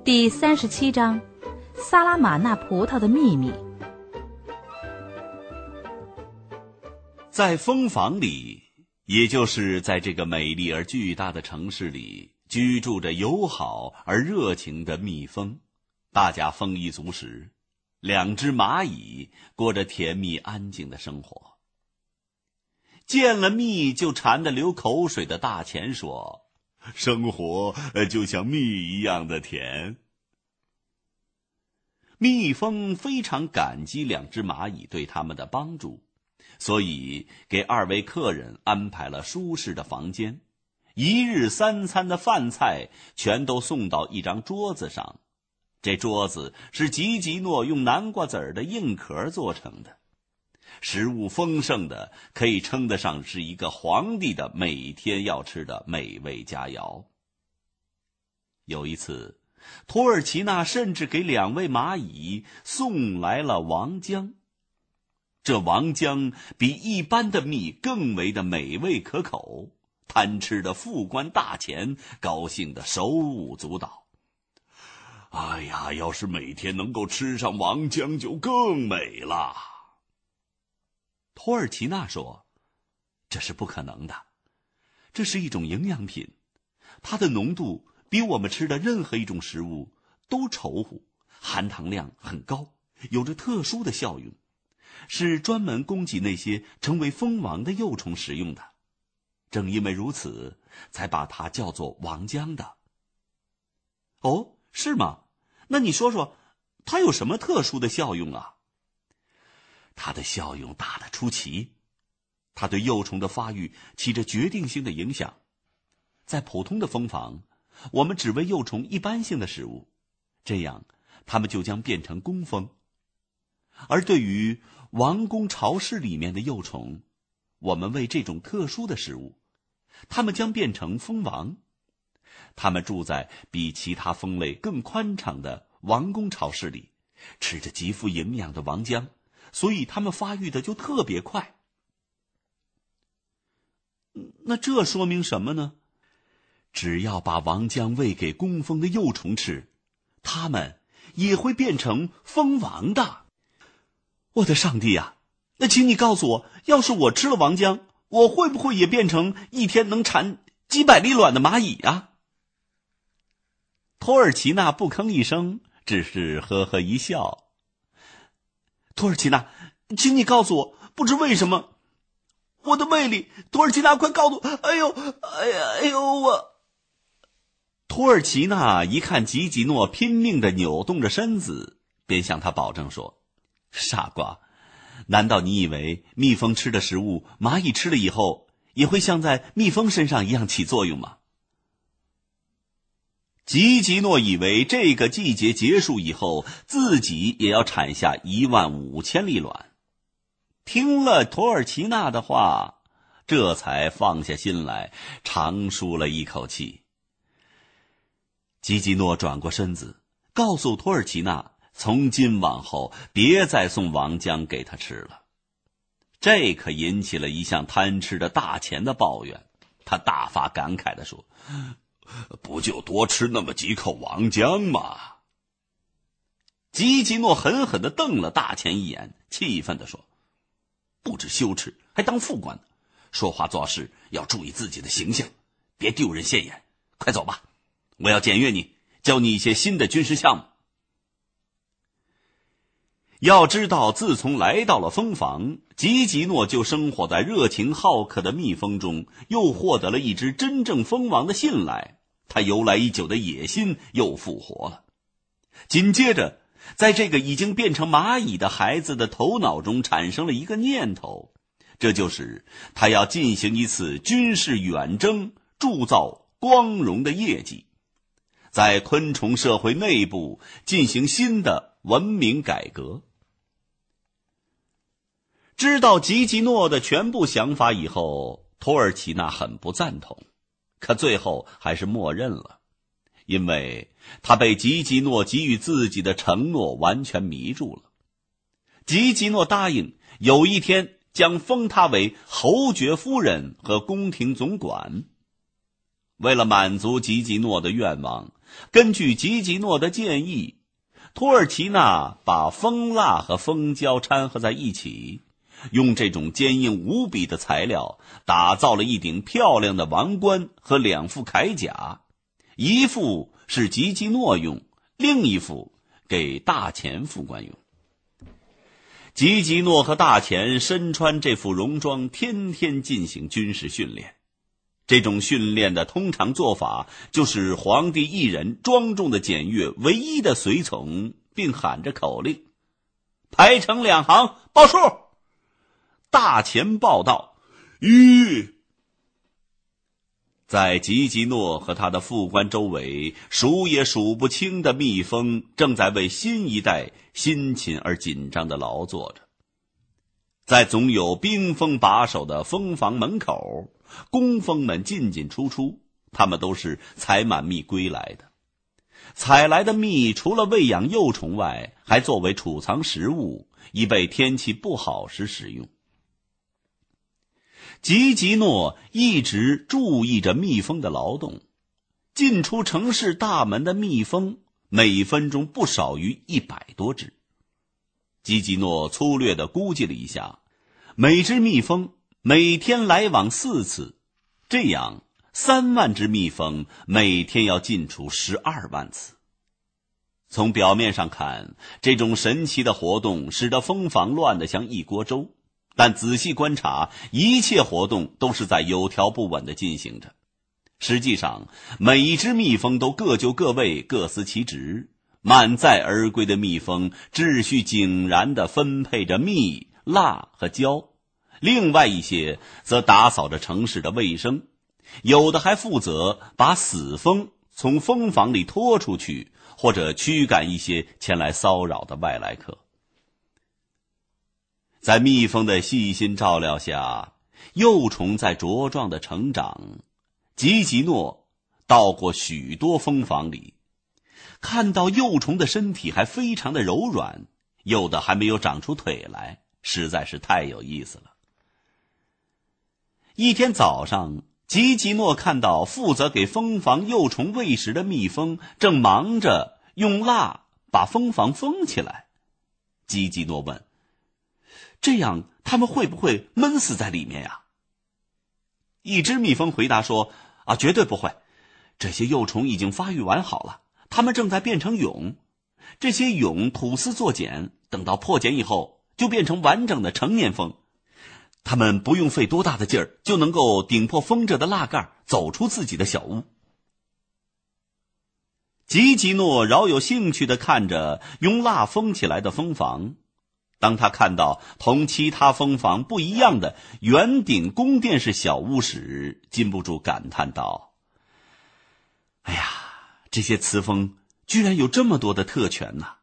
第37章，萨拉玛纳葡萄的秘密。 在蜂房里，也就是在这个美丽而巨大的城市里，居住着友好而热情的蜜蜂，大家丰衣足食，两只蚂蚁过着甜蜜安静的生活。见了蜜就馋得流口水的大钱说，生活就像蜜一样的甜。蜜蜂非常感激两只蚂蚁对他们的帮助，所以给二位客人安排了舒适的房间，一日三餐的饭菜全都送到一张桌子上。这桌子是吉吉诺用南瓜籽的硬壳做成的，食物丰盛的可以称得上是一个皇帝的每天要吃的美味佳肴。有一次，托尔奇纳甚至给两位蚂蚁送来了王浆。这王浆比一般的蜜更为的美味可口，贪吃的副官大钱高兴得手舞足蹈。哎呀，要是每天能够吃上王浆就更美了。托尔奇纳说，这是不可能的，这是一种营养品，它的浓度比我们吃的任何一种食物都稠乎，含糖量很高，有着特殊的效用，是专门供给那些成为蜂王的幼虫食用的。正因为如此，才把它叫做王浆的。哦，是吗？那你说说，它有什么特殊的效用啊？它的效用大得出奇，它对幼虫的发育起着决定性的影响。在普通的蜂房，我们只喂幼虫一般性的食物，这样它们就将变成工蜂。而对于王宫巢室里面的幼虫，我们喂这种特殊的食物，它们将变成蜂王。它们住在比其他蜂类更宽敞的王宫巢室里，吃着极富营养的王浆，所以它们发育的就特别快。那这说明什么呢？只要把王浆喂给工蜂的幼虫吃，它们也会变成蜂王的。我的上帝啊，那请你告诉我，要是我吃了王浆，我会不会也变成一天能产几百粒卵的蚂蚁啊？托尔奇纳不吭一声，只是呵呵一笑。托尔奇纳，请你告诉我，不知为什么我的胃里，托尔奇纳，快告诉我，哎呦，我。托尔奇纳一看吉吉诺拼命地扭动着身子，便向他保证说，傻瓜，难道你以为蜜蜂吃的食物，蚂蚁吃了以后也会像在蜜蜂身上一样起作用吗？吉吉诺以为这个季节结束以后，自己也要产下15000粒卵。听了托尔奇纳的话，这才放下心来，长舒了一口气。吉吉诺转过身子，告诉托尔奇纳，从今往后别再送王浆给他吃了。这可引起了一向贪吃的大钱的抱怨，他大发感慨地说，不就多吃那么几口王浆吗？吉吉诺狠狠地瞪了大钱一眼，气愤地说，不知羞耻，还当副官呢，说话做事要注意自己的形象，别丢人现眼。快走吧，我要检阅你，教你一些新的军事项目。要知道，自从来到了蜂房，吉吉诺就生活在热情好客的蜜蜂中，又获得了一只真正蜂王的信赖，他由来已久的野心又复活了。紧接着，在这个已经变成蚂蚁的孩子的头脑中产生了一个念头，这就是他要进行一次军事远征，铸造光荣的业绩，在昆虫社会内部进行新的文明改革。知道吉吉诺的全部想法以后，托尔奇纳很不赞同，可最后还是默认了，因为他被吉吉诺给予自己的承诺完全迷住了。吉吉诺答应有一天将封他为侯爵夫人和宫廷总管。 为了满足吉吉诺的愿望，根据吉吉诺的建议，托尔奇纳把蜂蜡和蜂胶掺合在一起，用这种坚硬无比的材料打造了一顶漂亮的王冠和2副铠甲，一副是吉吉诺用，另一副给大钱副官用。吉吉诺和大钱身穿这副戎装，天天进行军事训练。这种训练的通常做法就是皇帝一人庄重地检阅唯一的随从，并喊着口令：排成2行，报数。大钱报道1。在吉吉诺和他的副官周围，数也数不清的蜜蜂正在为新一代辛勤而紧张地劳作着。在总有冰封把守的蜂房门口，工蜂们进进出出，他们都是采满蜜归来的。采来的蜜除了喂养幼虫外，还作为储藏食物，以备天气不好时使用。吉吉诺一直注意着蜜蜂的劳动，进出城市大门的蜜蜂每分钟不少于100多只。吉吉诺粗略地估计了一下，每只蜜蜂每天来往4次，这样3万只蜜蜂每天要进出12万次。从表面上看，这种神奇的活动使得蜂房乱得像一锅粥，但仔细观察，一切活动都是在有条不紊地进行着。实际上，每一只蜜蜂都各就各位，各司其职。满载而归的蜜蜂秩序井然地分配着蜜、蜡和胶，另外一些则打扫着城市的卫生，有的还负责把死蜂从蜂房里拖出去，或者驱赶一些前来骚扰的外来客。在蜜蜂的细心照料下，幼虫在茁壮的成长。吉吉诺到过许多蜂房里，看到幼虫的身体还非常的柔软，有的还没有长出腿来，实在是太有意思了。一天早上，吉吉诺看到负责给蜂房幼虫喂食的蜜蜂正忙着用蜡把蜂房封起来。吉吉诺问：这样他们会不会闷死在里面呀？一只蜜蜂回答说：绝对不会，这些幼虫已经发育完好了，它们正在变成蛹，这些蛹吐丝作茧，等到破茧以后就变成完整的成年蜂，它们不用费多大的劲儿就能够顶破封着的蜡盖，走出自己的小屋。吉吉诺饶有兴趣地看着用蜡封起来的蜂房，当他看到同其他蜂房不一样的圆顶宫殿式小屋时，禁不住感叹道：哎呀，这些雌蜂居然有这么多的特权呐！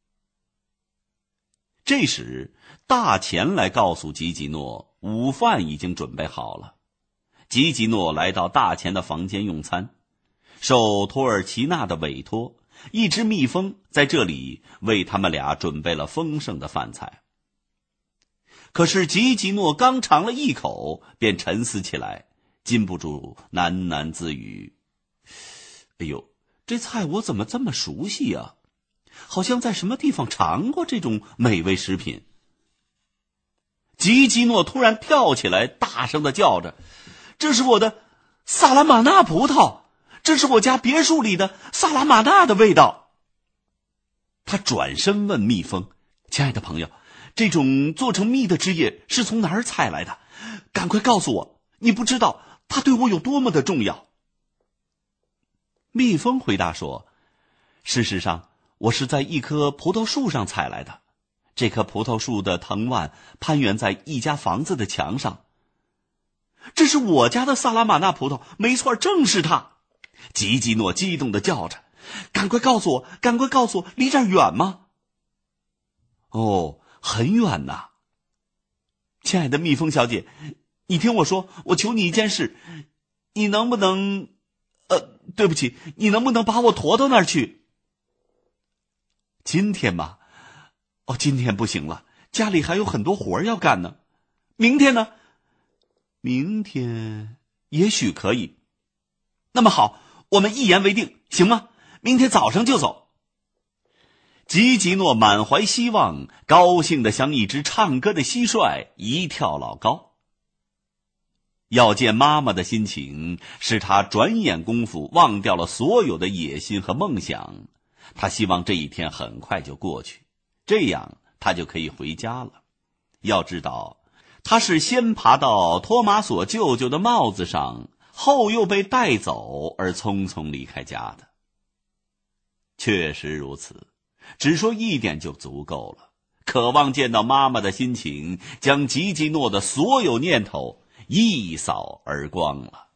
这时大钱来告诉吉吉诺，午饭已经准备好了。吉吉诺来到大钱的房间用餐，受托尔奇纳的委托，一只蜜蜂在这里为他们俩准备了丰盛的饭菜。可是吉吉诺刚尝了一口，便沉思起来，禁不住喃喃自语：哎呦，这菜我怎么这么熟悉啊？好像在什么地方尝过这种美味食品。吉吉诺突然跳起来，大声地叫着：这是我的萨拉玛纳葡萄，这是我家别墅里的萨拉玛纳的味道。他转身问蜜蜂：亲爱的朋友，这种做成蜜的汁液是从哪儿采来的？赶快告诉我，你不知道它对我有多么的重要。蜜蜂回答说：事实上，我是在一棵葡萄树上采来的，这棵葡萄树的藤蔓攀援在一家房子的墙上。这是我家的萨拉玛纳葡萄，没错，正是它。吉吉诺激动地叫着：赶快告诉我，赶快告诉我，离这儿远吗？哦，很远呐。亲爱的蜜蜂小姐，你听我说，我求你一件事，你能不能对不起，你能不能把我驮到那儿去？今天吗？今天不行了，家里还有很多活要干呢。明天呢？明天也许可以。 那么好，我们一言为定，行吗？明天早上就走。吉吉诺满怀希望，高兴得像一只唱歌的蟋蟀，一跳老高。要见妈妈的心情使他转眼功夫忘掉了所有的野心和梦想。他希望这一天很快就过去，这样他就可以回家了。要知道，他是先爬到托马索舅舅的帽子上，后又被带走而匆匆离开家的。确实如此，只说一点就足够了。渴望见到妈妈的心情，将吉吉诺的所有念头一扫而光了。